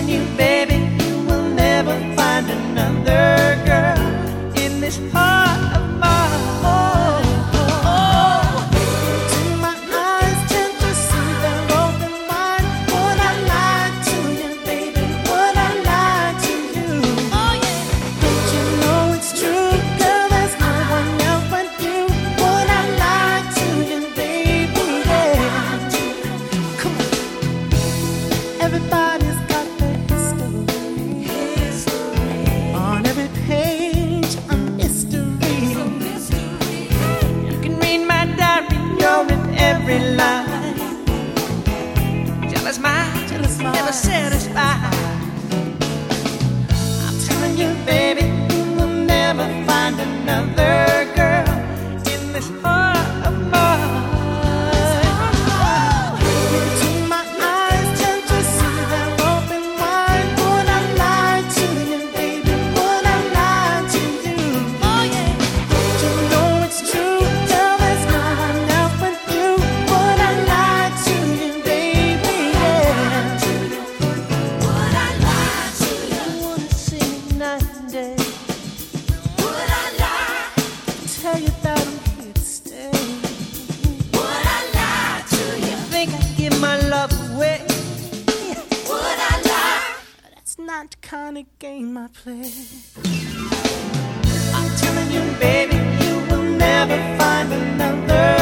you, baby, you will never find another girl in this heart of mine. My eyes tend to see their open mind. Would I lie to you, baby? Would I lie to you? Oh yeah. Don't you know it's true, girl? There's no one else but you. Would I lie to you, baby? Yeah. Come on. Everybody's got their history. On every page, a mystery. You can read my diary, you're in every line. Jealous mind, never satisfied. I'm telling you, baby, you will never find another girl in this heart of mine. My eyes tend to see their open wide. Would I lie to you, baby? Would I lie to you? Oh yeah. Don't you know it's true? Girl, there's no one else but you. Would I lie to you, baby? Yeah. Would I lie to you? I wanna see you night and day. Would I lie? Tell you that I'm here to stay. Would I lie to you? Think I'd give my love away? Would I lie? That's not the kind of game I play. I'm telling you, baby, you will never find another